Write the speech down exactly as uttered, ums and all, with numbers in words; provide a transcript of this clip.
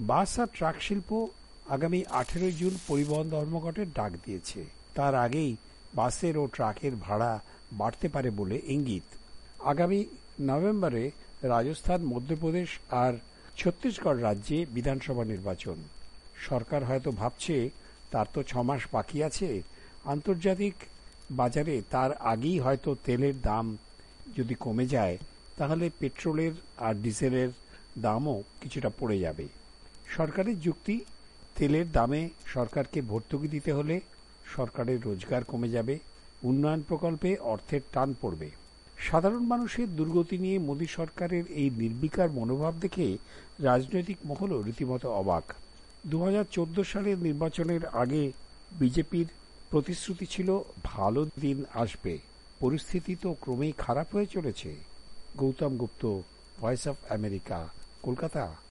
বাস আর truck শিল্প আগামী আঠেরোই জুন পরিবহন ধর্মঘটের ডাক দিয়েছে। তার আগেই বাসের ও ট্রাকের ভাড়া বাড়তে পারে বলে ইঙ্গিত। আগামী নভেম্বরে রাজস্থান, মধ্যপ্রদেশ আর ছত্তিশগড় রাজ্যে বিধানসভা নির্বাচন। সরকার হয়তো ভাবছে তার তো ছমাস বাকি আছে, আন্তর্জাতিক বাজারে তার আগেই হয়তো তেলের দাম যদি কমে যায় তাহলে পেট্রোলের আর ডিজেলের দামও কিছুটা পড়ে যাবে। সরকারের যুক্তি, তেলের দামে সরকারকে ভর্তুকি দিতে হলে সরকারের রোজগার কমে যাবে, উন্নয়ন প্রকল্পে অর্থের টান পড়বে। সাধারণ মানুষের দুর্গতি নিয়ে মোদী সরকারের এই নির্বিকার মনোভাব দেখে রাজনৈতিক মহলও রীতিমতো অবাক। দু হাজার চোদ্দ সালের নির্বাচনের আগে বিজেপির প্রতিশ্রুতি ছিল ভালো দিন আসবে, পরিস্থিতি তো ক্রমেই খারাপ হয়ে চলেছে। Gautam Gupta, voice of America, Kolkata.